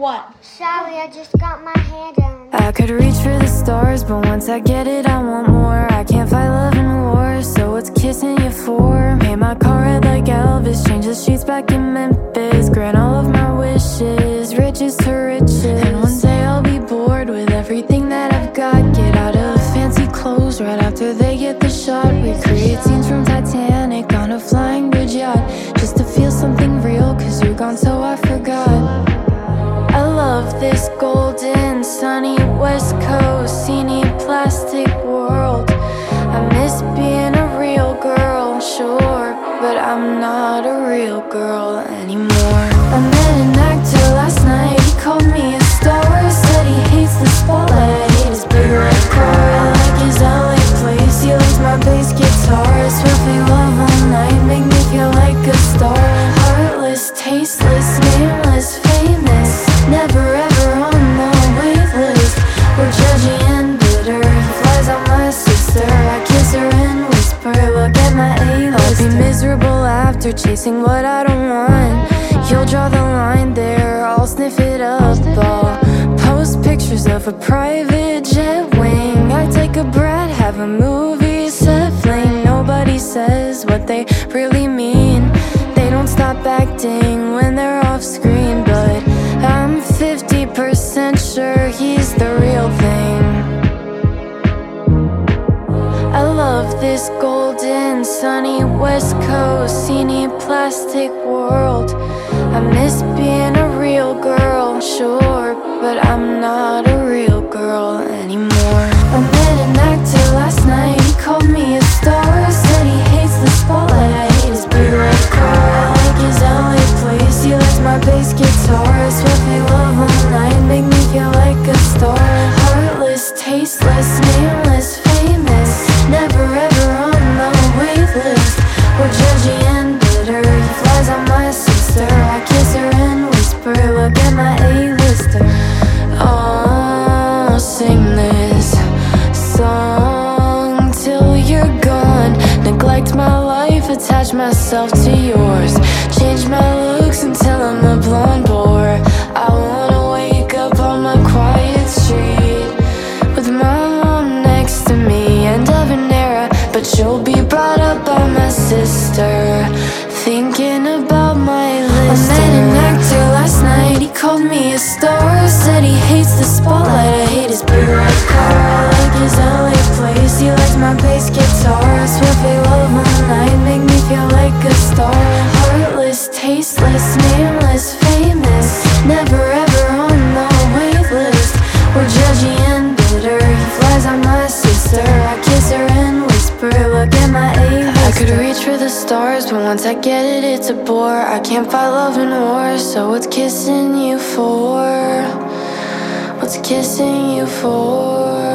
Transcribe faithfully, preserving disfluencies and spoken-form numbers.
What? Sorry, I just got my hair done. I could reach for the stars, but once I get it, I want more. I can't fight love and war, so what's kissing you for? Paint my car red like Elvis, change the streets back in Memphis, grant all of my wishes, riches to riches. And one day I'll be bored with everything that I've got. Get out of fancy clothes right after they get the shot. We create scenes from Titanic on a flying bridge yacht, just to feel something real, cause you're gone so I forgot. I love this golden, sunny West Coast, scenery plastic world. I miss being a real girl, sure, but I'm not a real girl anymore. I met an actor last night, he called me a star, said he hates the spotlight, I hate his big red car. I like his L A place, he likes my bass guitar. I swear fake love all night, make me feel like a star. Heartless, tasteless, nameless, famous, never ever on the wait list. We're judgy and bitter, he flies on my sister. I kiss her and whisper, look at my A-list. I'll be miserable after chasing what I don't want. You'll draw the line there, I'll sniff it up. I'll post pictures of a private jet wing. I take a breath, have a movie set fling. Nobody says what they really mean. They don't stop acting when they're off screen, but I'm fifty percent sure he's the real thing. I love this golden, sunny West Coast, scenery plastic world. I miss being a real girl, sure, but I'm not a real girl anymore. I met an actor last night, he called me a star, said he hates the spotlight, I hate his big red car. I like his L A place, he likes my bass guitar. I swear fake love all night, make me feel like a star. Heartless, tasteless, nameless, famous, never ever on the wait list. We're judgy and bitter, he flies on my sister. I kiss her and whisper, look at my A-lister. I'll sing this song till you're gone. Neglect my life, attach myself to yours, change my looks until I'm a blonde bore. I wanna wake up on my quiet street with my mom next to me and Evanera, but you'll be brought up by my sister, thinking about my list. I met an actor last night, he called me a star, said he hates the spotlight, I hate his big red car. I like his L A place, he likes my bass guitar. I swear fake love all night, make me feel like a star. Heartless, tasteless, nameless, famous, never ever on the wait list. We're judgy and bitter, he flies on my sister. I kiss her and whisper, look at my A-lister. I could reach for the stars, but once I get it, it's a bore. I can't fight love and war, so what's kissing you for? What's kissing you for?